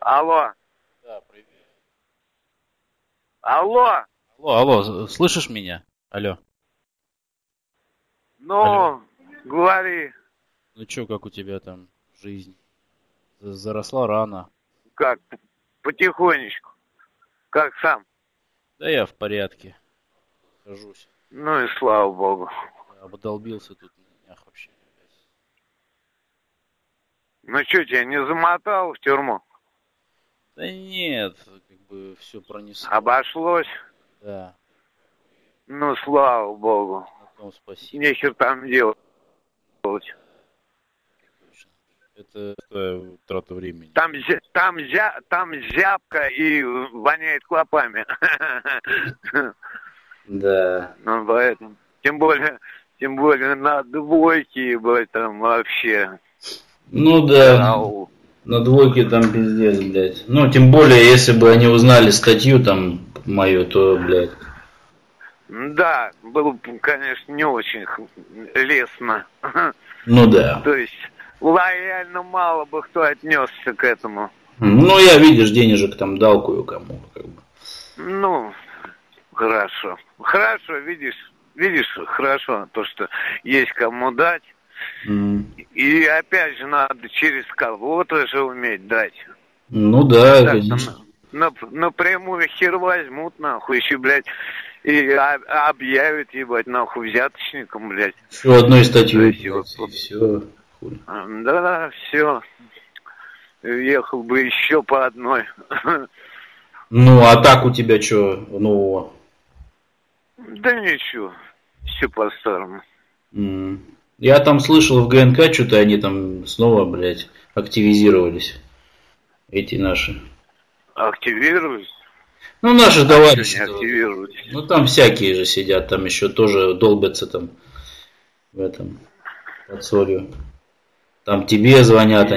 Алло. Да, привет. Алло. Алло, слышишь меня? Алло. Ну, Алло. говори. Ну чё, как у тебя там жизнь? Заросла рано. Как? Потихонечку. Как сам? Да я в порядке. Хожусь. Ну и слава богу. Обдолбился тут на днях вообще. Ну что, тебя не замотал в тюрьму? Да нет, как бы все пронесло. Обошлось? Да, Ну, слава богу. на том спасибо. Нехер там делать. Точно. Это такая трата времени. Там зябко и воняет клопами. Да. Ну, поэтому. Тем более на двойке, ебать, там вообще. Ну да, Ау. на двойке там пиздец, блядь. Ну, тем более, если бы они узнали статью там мою, то, блядь. Да, было бы, конечно, не очень лестно. Ну да. То есть лояльно мало бы кто отнесся к этому. Ну, я, видишь, денежек там дал кое-кому, как бы. Ну, хорошо. Хорошо, видишь, хорошо, то, что есть кому дать. И опять же, надо через кого-то же уметь дать. Ну да, так, конечно. Напрямую хер возьмут, нахуй, еще, блядь, и объявят, ебать, нахуй, взяточником, блядь. Еще одной статьей, блядь, и все. Да, все. Ехал бы еще по одной. Ну, а так у тебя что нового? Да ничего, все по-старому. Я там слышал в ГНК, что-то они там снова, блядь, активизировались. Эти наши. Активировались? Ну, наши товарищи. Активировались. Ну, там всякие же сидят, там еще тоже долбятся там в этом, под солью. Там тебе звонят.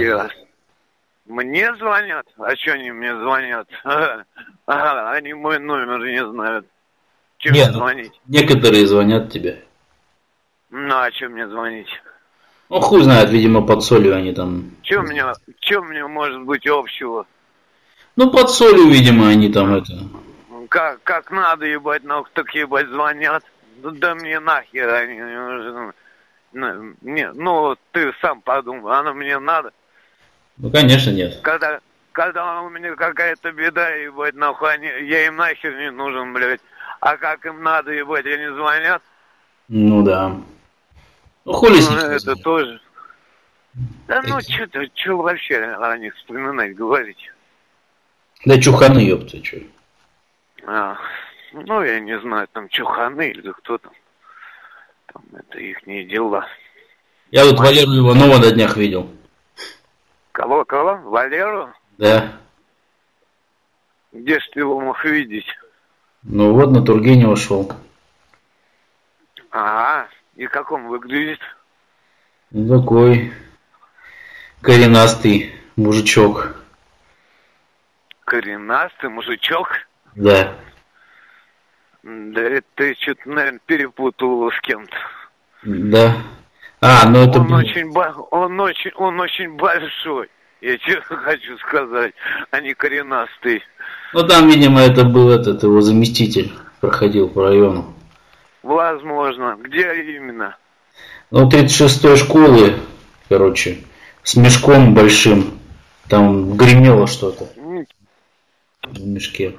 Мне звонят? А что они мне звонят? Ага, они мой номер не знают. Чем мне звонить? Некоторые звонят тебе. Ну, а чем мне звонить? Ну, хуй знает, видимо, под солью они там. Чем мне может быть общего? Ну, под солью, видимо, они там это. Как надо, ебать, нахуй, так ебать звонят. Да мне нахер они не нужны. Нет, ну, ты сам подумай, оно мне надо. Ну, конечно, нет. Когда у меня какая-то беда, ебать, нахуй, я им нахер не нужен, блядь. А как им надо, ебать, они звонят? Ну, да. Ну, хули с них это звонят? тоже. Да ну, что вообще о них вспоминать, говорить? Да чуханы, ёпта, чё. Ну, я не знаю, там чуханы или кто там. Там это их не дела. Я вот Валеру Иванова на днях видел. Кого? Валеру? Да. Где ж ты его мог видеть? Ну вот на Тургенева шел. Ага, и как он выглядит? Ну, такой коренастый мужичок. Коренастый мужичок? Да. Да это ты что-то, наверное, перепутал с кем-то. Да. Ну это... Он очень большой. Я тебе хочу сказать, а не коренастый. Ну там, видимо, это был его заместитель, проходил по району. Возможно. Где именно? Ну, 36-й школы, короче, с мешком большим. Там гремело что-то в мешке.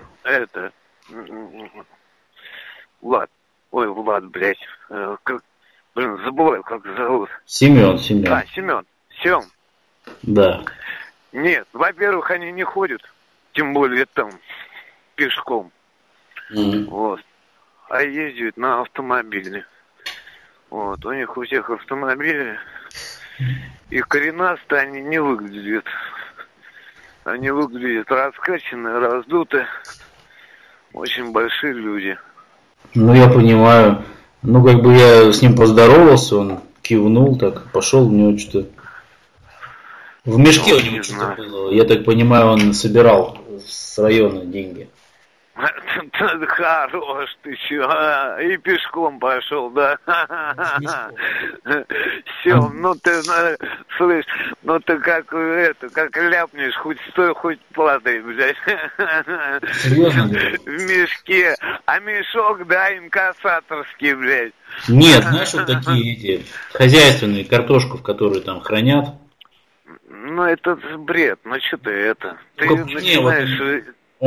Влад, блядь. Забываю, как зовут. Семен. А, Семен. Да. Нет, во-первых, они не ходят, тем более там пешком. Вот. А ездят на автомобиле. Вот, у них у всех автомобили. И коренастые они не выглядят. Они выглядят раскачанные, раздутые. Очень большие люди. Ну, я понимаю. Ну, как бы я с ним поздоровался, он кивнул так, пошел, у него что-то... В мешке у него что-то было. Я так понимаю, он собирал с района деньги. Хорош ты чё, и пешком пошел, да? Все, ну ты, слышь, ну ты как ляпнешь, хоть стой, хоть падай, блядь. В мешке, а мешок, да, инкассаторский, блядь. Нет, знаешь, вот такие эти хозяйственные, картошку, в которой там хранят. Ну это бред, ну что ты это? Ты Только начинаешь...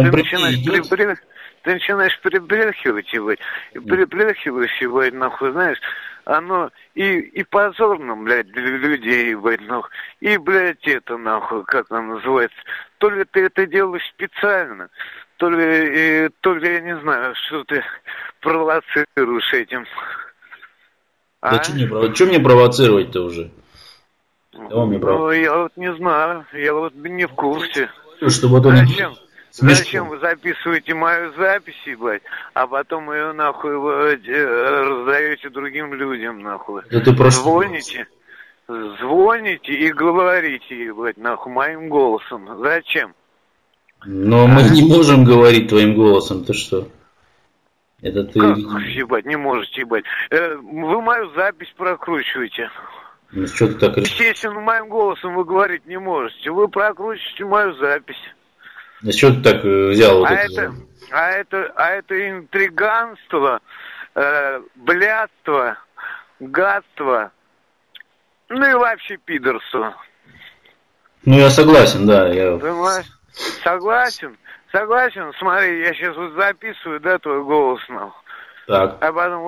Ты начинаешь прибрехивать его, прибрехиваешь, нахуй, знаешь, оно и позорно, блядь, для людей, блядь, нахуй, и, блядь, это, нахуй, как оно называется, то ли ты это делаешь специально, то ли я не знаю, что ты провоцируешь этим. Да что мне провоцировать-то уже? Ну, я вот не знаю, я вот не в курсе. Чтобы Зачем вы записываете мою запись, ебать, а потом ее нахуй раздаете другим людям, нахуй? Да ты просто... Звоните и говорите, ебать, нахуй, моим голосом. Зачем? Но мы не можем говорить твоим голосом, ты что? Это ты... Как, ебать, не можете, ебать? Вы мою запись прокручиваете. Ну, что ты так... Естественно, моим голосом вы говорить не можете. Вы прокручиваете мою запись. А что ты так взял вот это? Это интриганство, блядство, гадство, ну и вообще пидорство. Ну я согласен, да. Понимаешь? Согласен? Согласен? Смотри, я сейчас вот записываю, да, твой голос, нахуй. Так. А потом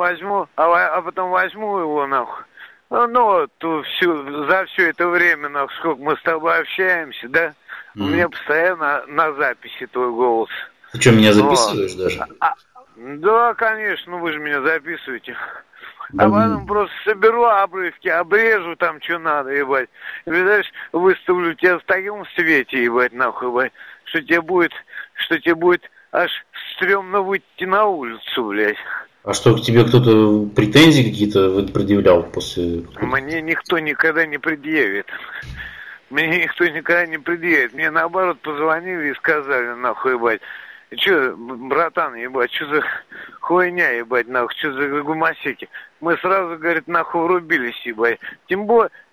возьму его, нахуй. Ну, за все это время, нахуй, сколько мы с тобой общаемся, да? У меня постоянно на записи твой голос. Ты что, меня записываешь даже? Да, конечно, вы же меня записываете. А потом просто соберу обрывки, обрежу там, что надо, ебать. И, знаешь, выставлю тебя в таком свете, ебать, нахуй, ебать, что тебе будет аж стрёмно выйти на улицу, блядь. А что, к тебе кто-то претензии какие-то предъявлял после... Мне никто никогда не предъявит. Мне никто никогда не предъявит. Мне наоборот позвонили и сказали, нахуй, ебать. Че, братан, ебать, что за хуйня, ебать, нахуй, что за гумасеки. Мы сразу, говорит, нахуй врубились, ебать. Тем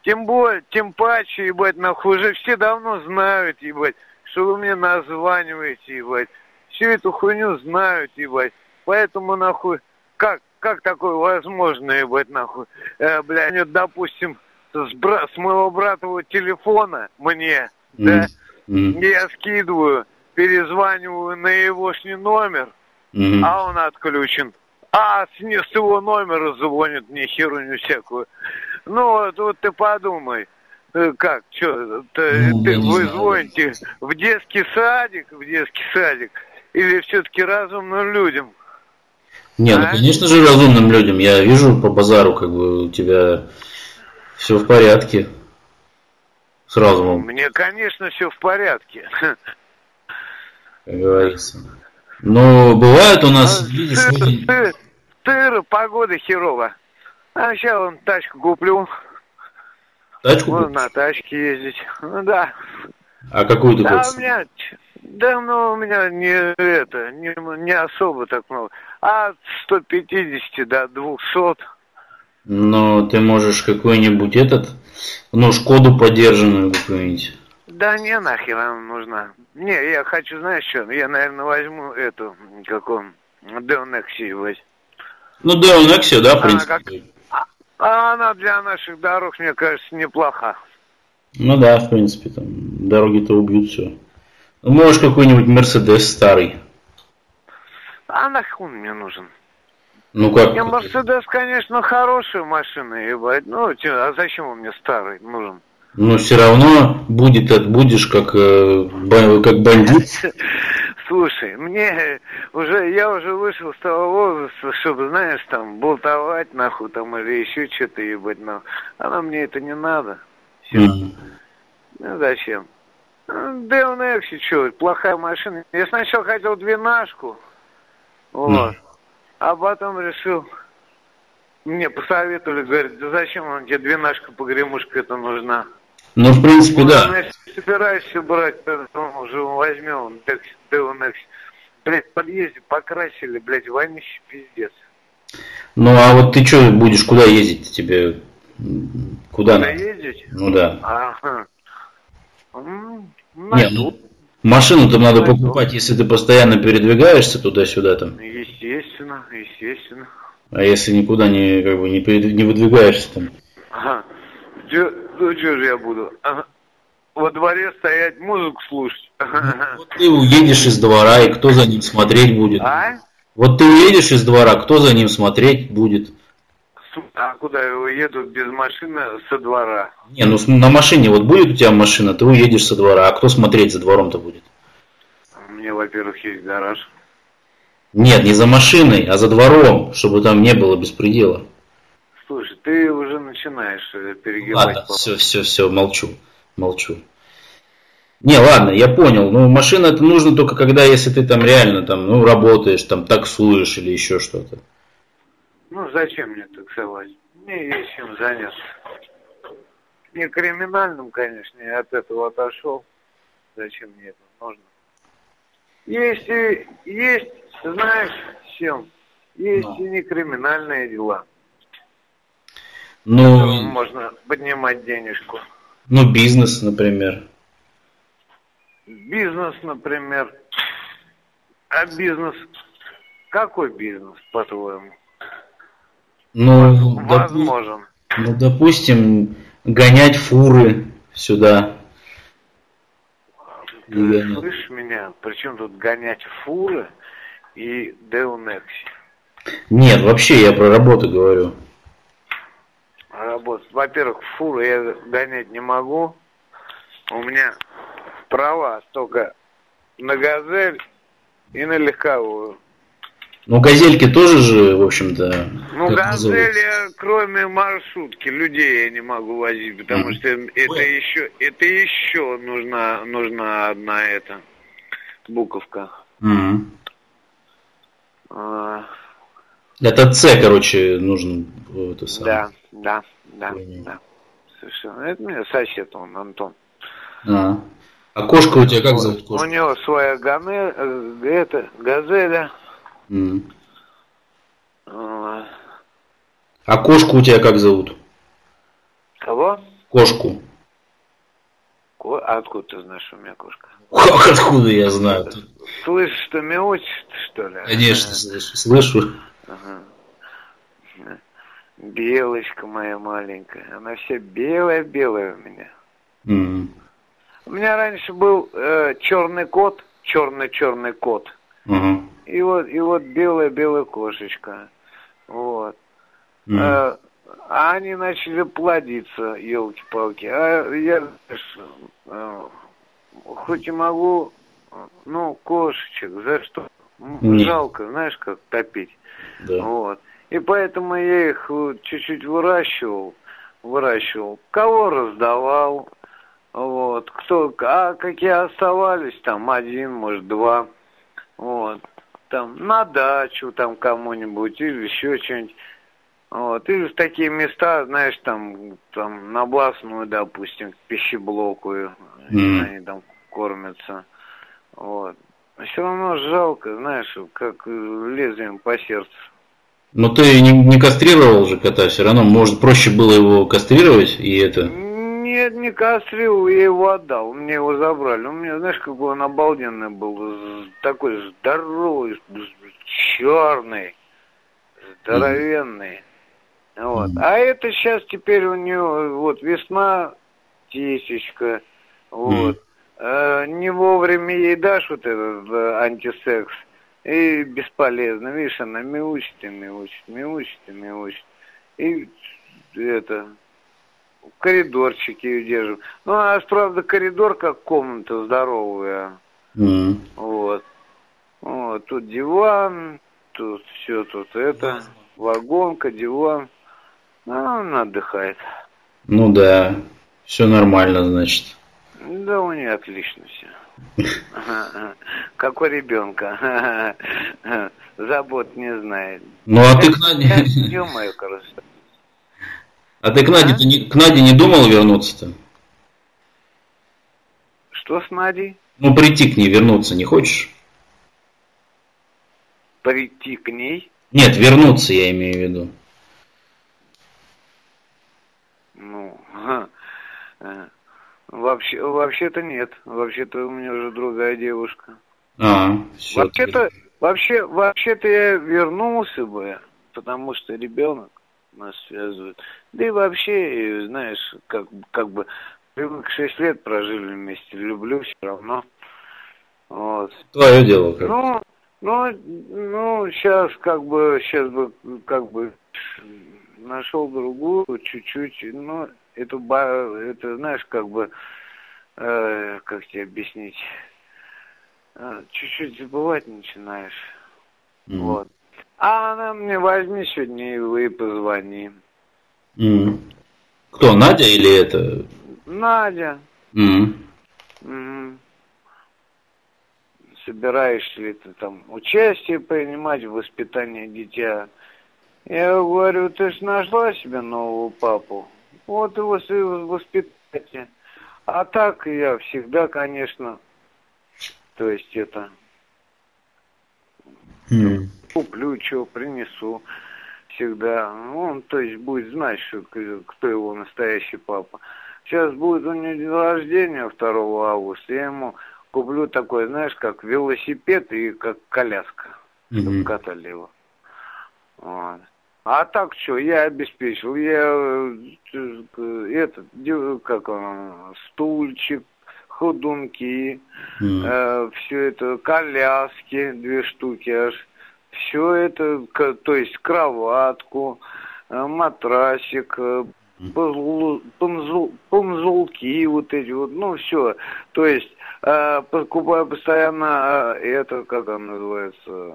паче, ебать, нахуй, уже все давно знают, ебать, что вы мне названиваете, ебать. Всю эту хуйню знают, ебать. Поэтому, нахуй, как такое возможно, ебать, нахуй, блядь, допустим, с моего братового телефона мне, да, я скидываю, перезваниваю на егошний номер, а он отключен. А с его номера звонят мне херуню всякую. Ну, вот ты подумай, как, что, вы звоните в детский садик, или все-таки разумным людям? Не, ну, конечно же, разумным людям. Я вижу по базару, как бы, у тебя все в порядке. С разумом. Мне, конечно, все в порядке. Как говорится. Но бывает у нас... Погода херова. А сейчас вон тачку куплю. Тачку куплю? На тачке ездить. Ну да. А какую ты хочешь? У меня не особо так много. От 150 до 200. Но ты можешь какой-нибудь Шкоду подержанную какую-нибудь. Да не, нахер она нужна. Не, я хочу, знаешь что, я, наверное, возьму эту, Deo Nexia возьму. Ну, Deo Nexia, да, в принципе. Она для наших дорог, мне кажется, неплоха. Ну да, в принципе, там дороги-то убьют все. Ну, можешь какой-нибудь Мерседес старый. А нахуй он мне нужен? Ну как? Не, Мерседес, конечно, хорошая машина, ебать. Ну, а зачем он мне старый нужен? Ну, все равно будешь как бандит. Слушай, я уже вышел с того возраста, чтобы, знаешь, там, болтовать, нахуй, там, или еще что-то, ебать, но она мне это не надо. Все. Ну, зачем? Deo Nexia, что, плохая машина. Я сначала хотел 12-ку, вот, а потом решил, мне посоветовали, говорят, да зачем он тебе 12-ка погремушка это нужна? Ну, в принципе, да. Если собираешься брать, то уже возьмем Deo Nexia. блядь, в подъезде покрасили, блядь, вонище пиздец. Ну, а вот ты что будешь, куда ездить тебе? Куда надо? Ездить? Ну да. Ага. Нет, ну, машину-то надо покупать, если ты постоянно передвигаешься туда-сюда там. Естественно. А если никуда не выдвигаешься там? Ага. Ну что же я буду? Ага. Во дворе стоять, музыку слушать. Вот ты уедешь из двора, и кто за ним смотреть будет? А? Вот ты уедешь из двора, кто за ним смотреть будет? А куда я уеду без машины со двора? Не, ну на машине вот будет у тебя машина, ты уедешь со двора, а кто смотреть за двором-то будет? У меня, во-первых, есть гараж. Нет, не за машиной, а за двором, чтобы там не было беспредела. Слушай, ты уже начинаешь перегибать. Ладно, все, молчу. Не, ладно, я понял. Ну, машина это нужно только когда, если ты там реально там, ну, работаешь, там таксуешь или еще что-то. Ну, зачем мне таксовать? Мне есть чем заняться. Не криминальным, конечно, я от этого отошел. Зачем мне это нужно? Есть, знаешь, чем? Есть и не криминальные дела. Ну, можно поднимать денежку. Ну, бизнес, например. Бизнес, например. А бизнес? Какой бизнес, по-твоему? Ну, возможен. Допустим, гонять фуры сюда. Ты слышишь меня? Причем тут гонять фуры и Деунекси? Нет, вообще я про работу говорю. Работа. Во-первых, фуры я гонять не могу. У меня права только на газель и на легковую. Ну, газельки тоже же, в общем-то... Ну, газель я, кроме маршрутки, людей я не могу возить, потому что это еще нужна одна эта буковка. Это С, короче, нужен. Это самое. Да. Совершенно. Это мне сосед, он, Антон. А кошка у тебя как зовут? У него своя газеля. А кошку у тебя как зовут? Кого? Кошку. А откуда ты знаешь, что у меня кошка? Как откуда я знаю? Слышишь, что мяучит, что ли? Конечно, слышу. Ага. Белочка моя маленькая. Она вся белая-белая у меня. У меня раньше был черный кот, черный кот. И вот белая кошечка. Вот. А они начали плодиться, елки-палки. А я, хоть и могу, ну, кошечек, за что? Жалко, знаешь, как топить. Да. Вот. И поэтому я их чуть-чуть выращивал. Кого раздавал. Вот. А какие оставались, там, один, может, два. Вот. Там, на дачу, там, кому-нибудь, или еще что-нибудь. Вот. Или в такие места, знаешь, там на Блатную, допустим, пищеблоку, они там кормятся. Вот. Но все равно жалко, знаешь, как лезвием по сердцу. Но ты не кастрировал же кота, все равно, может, проще было его кастрировать и это... Нет, не кастрировал, я его отдал, мне его забрали. У меня, знаешь, какой он обалденный был, такой здоровый, черный, здоровенный. Вот. А это сейчас теперь у него, вот, весна, тисечка, вот. Не вовремя ей дашь вот этот антисекс, и бесполезно, видишь, она мяучит. И это, в коридорчике ее держим. Ну, у нас, правда, коридор как комната здоровая. Вот. Вот, тут диван, тут все, тут это, вагонка, диван. Она отдыхает. Ну да, все нормально, значит. Да, у нее отлично все. Как у ребенка. Забот не знает. Ну а ты к Наде... Ё-моё, короче. А ты к Наде не думал вернуться-то? Что с Надей? Ну прийти к ней вернуться не хочешь? прийти к ней? Нет, вернуться я имею в виду. Ну, вообще-то нет. Вообще-то у меня уже другая девушка. Вообще-то я вернулся бы, потому что ребенок нас связывает. Да и вообще, знаешь, как бы 6 лет прожили вместе, люблю все равно. Вот. Твое дело как? Ну, сейчас бы нашел другую чуть-чуть, но это знаешь, как тебе объяснить, чуть-чуть забывать начинаешь. Вот. А она мне возьми сегодня и позвони. Кто, Надя или это? Надя. Собираешься ли ты там участие принимать в воспитании дитя? Я говорю, ты ж нашла себе нового папу. Вот его воспитайте. А так я всегда, конечно, то есть это куплю, что принесу всегда. Он, то есть, будет знать, что, кто его настоящий папа. Сейчас будет у него день рождения 2 августа. Я ему куплю такой, знаешь, как велосипед и как коляска, чтобы катали его. Вот. А так что, я обеспечил. Я стульчик, ходунки, все это, коляски, 2 штуки аж. Все это, то есть кроватку, матрасик, панзулки вот эти вот, ну все. То есть покупаю постоянно это, как оно называется,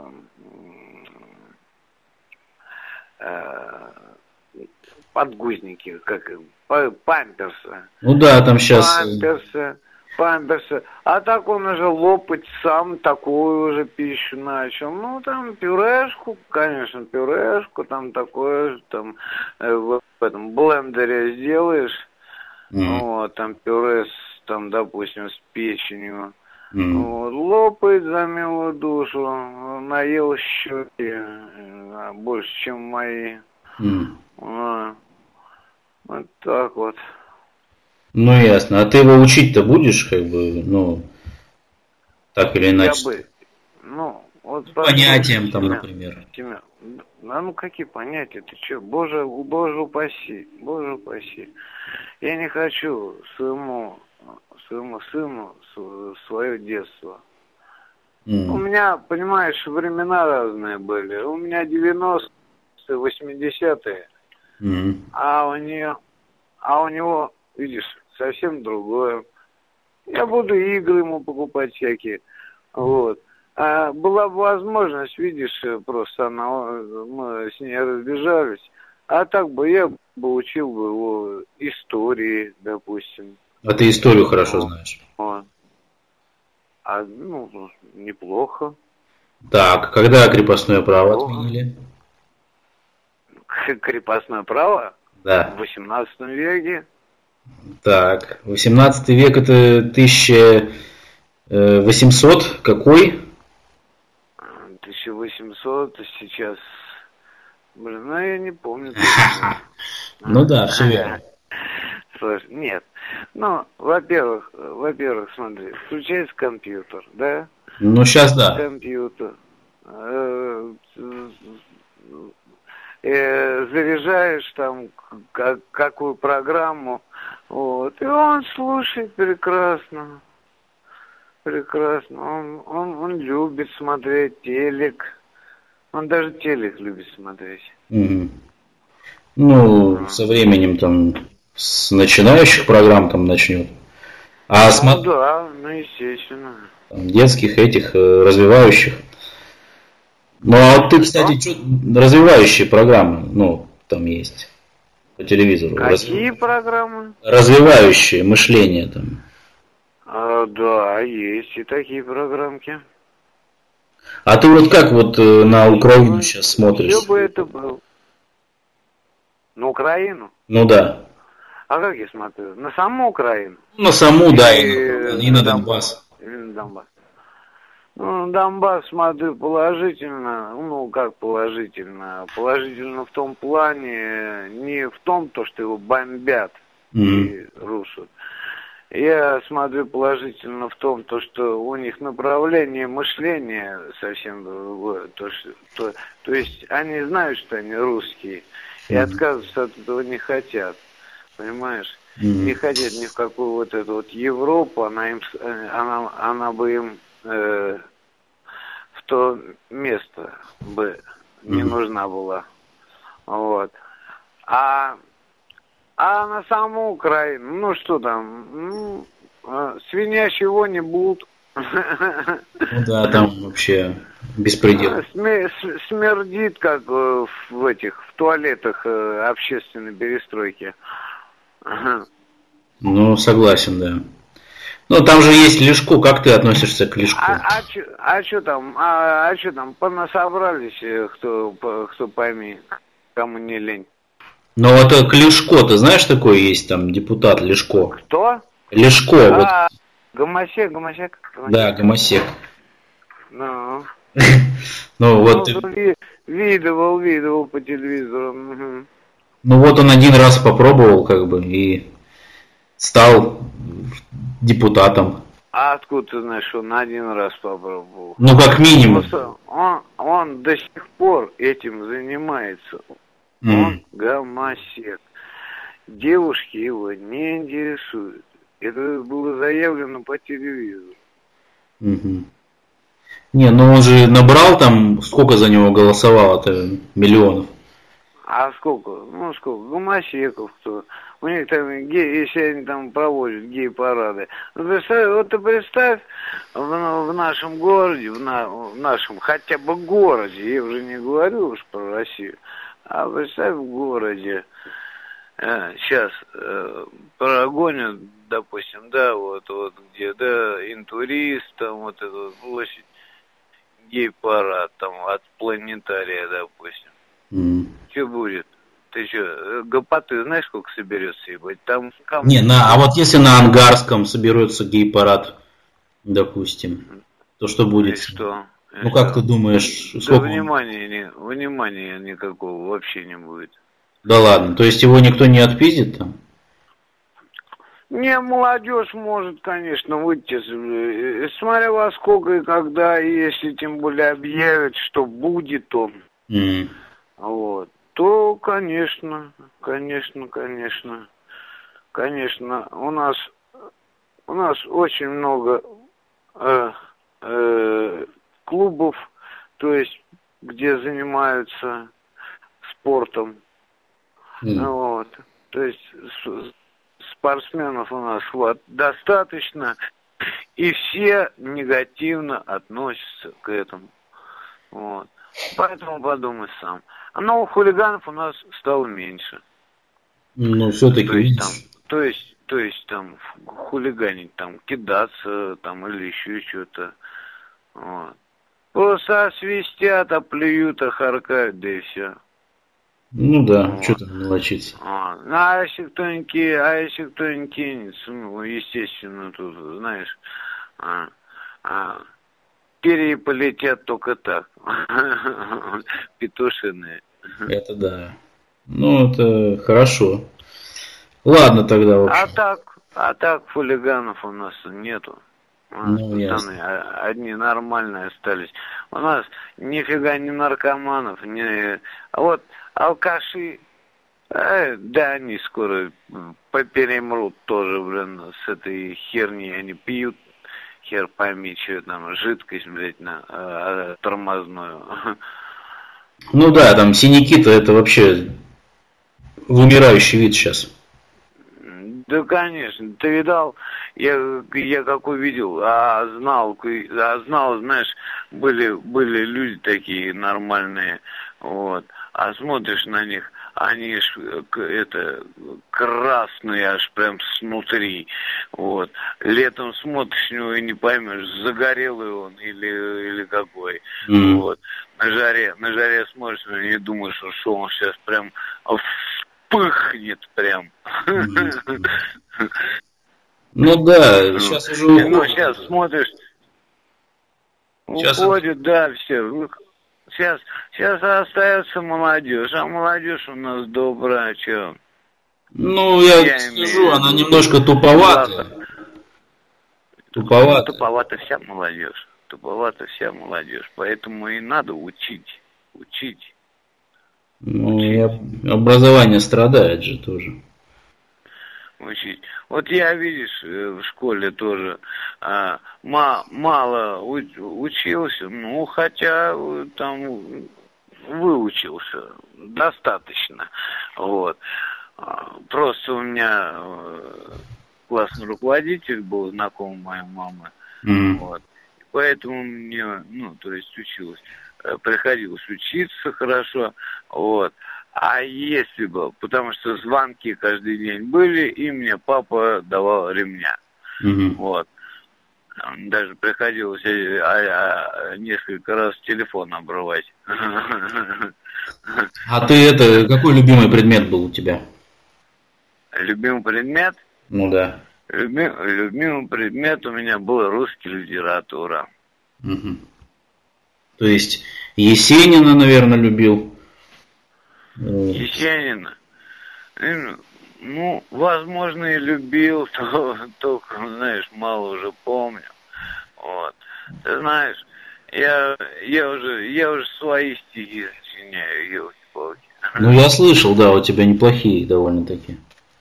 подгузники, памперсы. Ну да, там сейчас... Памперсы. А так он уже лопать сам такую уже пищу начал. Ну, там пюрешку, конечно, там такое, там в этом блендере сделаешь. Вот, там пюре, там, допустим, с печенью. Вот, лопает за милую душу, наел щеки больше, чем мои. Вот так вот. Ну, ясно. А ты его учить-то будешь, как бы, ну, так или иначе? Вот понятиям там, например. Ну, какие понятия? Ты что? Боже упаси. Я не хочу своему сыну свое детство. У меня, понимаешь, времена разные были. У меня 90-е, 80-е. А у него, видишь, совсем другое. Я буду игры ему покупать всякие. Вот. А была бы возможность, видишь, просто мы с ней разбежались. А так бы я бы учил бы его истории, допустим. А ты историю хорошо знаешь? Вот. Неплохо. Так, когда крепостное право отменили? Крепостное право? Да. В 18 веке. Так, 18 век это 1800 какой? 1800, сейчас... я не помню. Ну да, все верно. Слушай, нет. Во-первых, смотри, включается компьютер, да? Ну, сейчас да. Компьютер. Заряжаешь там какую программу, вот, и он слушает прекрасно. Он любит смотреть телек. Он даже телек любит смотреть. Ну, со временем там с начинающих программ там начнет. А да, естественно. Детских этих развивающих. Ну, а вот ты, кстати, развивающие программы, там есть по телевизору. Какие программы? Развивающие мышление там. Да, есть и такие программки. А ты вот как на Украину сейчас смотришь? Все бы это было. На Украину? Ну да. А как я смотрю? На саму Украину? На саму, да, и на Донбасс. Или на Донбасс. Ну, Донбасс смотрю положительно, ну, как положительно? Положительно в том плане, не в том, то, что его бомбят и рушат. Я смотрю положительно в том, то, что у них направление мышления совсем другое. То есть они знают, что они русские, и отказываться от этого не хотят. Понимаешь? Не хотят ни в какую вот эту вот Европу, она бы им в то место бы не нужна была. Вот. А на саму Украину, ну что там, свинящие вони будут. Ну да, там вообще беспредел. Смердит, как в туалетах общественной перестройки. Ну, согласен, да. Ну, там же есть Лешко. Как ты относишься к Лешку? Что там? Понасобрались, кто пойми, кому не лень. Ну, это к Лешко. Ты знаешь, такой есть там депутат Лешко? Кто? Лешко. Вот. Гомосек. Да, Гомосек. Ну, вот. Видывал по телевизору. Ну, вот он один раз попробовал, как бы, и стал депутатом. А откуда ты знаешь, что он один раз попробовал? Ну, как минимум. Он до сих пор этим занимается. Он гомосек. Девушки его не интересуют. Это было заявлено по телевизору. Не, ну он же набрал там, сколько за него голосовало-то, миллионов? А сколько? Ну, сколько? Гомосеков кто? У них там, если они там проводят гей-парады. Ты представь, в нашем городе, в нашем хотя бы городе, я уже не говорю уж про Россию, а представь в городе, сейчас прогонят, допустим, да, вот где, да, Интурист, там вот эта вот площадь, гей-парад, там, от Планетария, допустим. Что будет? Ты что, гопоты знаешь, сколько соберется, ебать? Там... Не, а вот если на Ангарском соберется гей-парад, допустим, то что будет? И что? Ну, как ты думаешь, сколько... Да внимания никакого вообще не будет. Да ладно, то есть его никто не отпиздит там? Не, молодежь может, конечно, выйти, смотря во сколько и когда, если тем более объявят, что будет он, вот, то, конечно, у нас очень много клубов, то есть, где занимаются спортом, вот, то есть спортсменов у нас достаточно, и все негативно относятся к этому. Вот. Поэтому подумай сам. А новых хулиганов у нас стало меньше. Ну, все-таки. То есть там хулиганить, там кидаться, там или еще что-то. Вот. Просто свистят, оплюют, охаркают, да и все. Ну да, вот. Что там мелочиться. А если кто-нибудь кинется, ну, естественно, тут, знаешь, перья полетят только так. Петушиные. Это да. Ну, это хорошо. Ладно тогда, в общем. А так хулиганов у нас нету. У нас пацаны одни нормальные остались. У нас нифига не наркоманов, а вот алкаши, да, они скоро поперемрут тоже, блин, с этой херней. Они пьют, хер пойми, что там, жидкость, блядь, тормозную. Ну да, там синяки-то это вообще вымирающий вид сейчас. Да, конечно. Ты видал, я какой видел, знал, знаешь, были люди такие нормальные, вот. А смотришь на них, они ж красные аж прям снутри, вот. Летом смотришь на него и не поймешь, загорелый он или какой, вот. На жаре смотришь и думаешь, что он сейчас прям вспыхнет прям. Ну да, сейчас уже... Ну, сейчас смотришь, Уходит, да, все. Сейчас остается молодежь, а молодежь у нас добрая, что? Ну, я скажу, она немножко туповата. Туповата вся молодежь. Поэтому и надо учить. Ну, и образование страдает же тоже. Учить. Вот я, видишь, в школе тоже мало учился, ну, хотя там выучился достаточно. Вот. Просто у меня классный руководитель был, знакомый моей мамы. Вот. Поэтому мне, то есть приходилось учиться хорошо. Вот. А если бы, потому что звонки каждый день были, и мне папа давал ремня. Вот. Даже приходилось несколько раз телефон обрывать. А ты какой любимый предмет был у тебя? Любимый предмет? Ну да. Любимый предмет у меня был русский литература. То есть Есенина, наверное, любил? Есенина? Ну, возможно, и любил, только, знаешь, мало уже помню. Вот. Ты знаешь, я уже свои стихи сочиняю, елки-палки. Ну, я слышал, да, у тебя неплохие довольно-таки.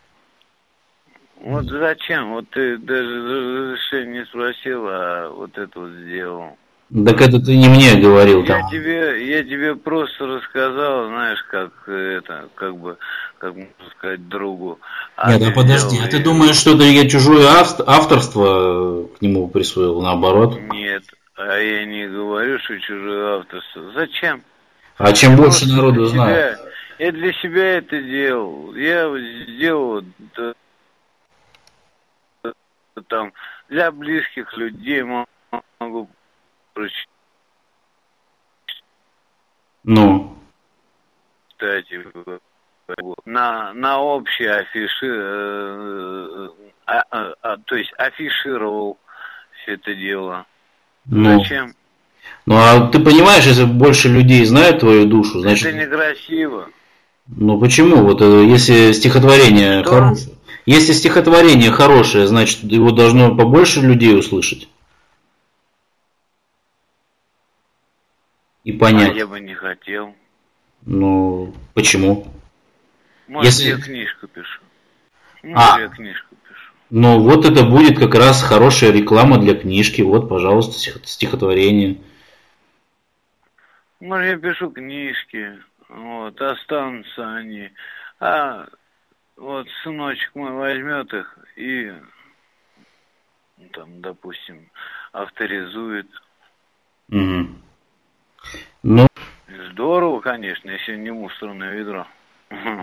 Вот зачем? Вот ты даже разрешение не спросил, а вот это вот сделал. Так это ты не мне говорил там. Я тебе просто рассказал, знаешь, как можно сказать, другу. Нет, а подожди, а ты думаешь, что я чужое авторство к нему присвоил, наоборот? Нет, а я не говорю, что чужое авторство. Зачем? А чем больше народу знает? Я для себя это делал. Я сделал там для близких людей могу прочитать. Ну. Кстати, на общей афиши, то есть афишировал все это дело. Ну. Зачем? Ну, а ты понимаешь, если больше людей знают твою душу, значит... Это некрасиво. Ну, почему? Вот если стихотворение хорошее... Если стихотворение хорошее, значит, его должно побольше людей услышать. И понять. А я бы не хотел. Ну, почему? Может, я книжку пишу. Я книжку пишу. Ну, вот это будет как раз хорошая реклама для книжки. Вот, пожалуйста, стихотворение. Может, я пишу книжки. Вот, останутся они. А вот сыночек мой возьмет их и, там, допустим, авторизует. Угу. Ну. Здорово, конечно, если не мусорное ведро.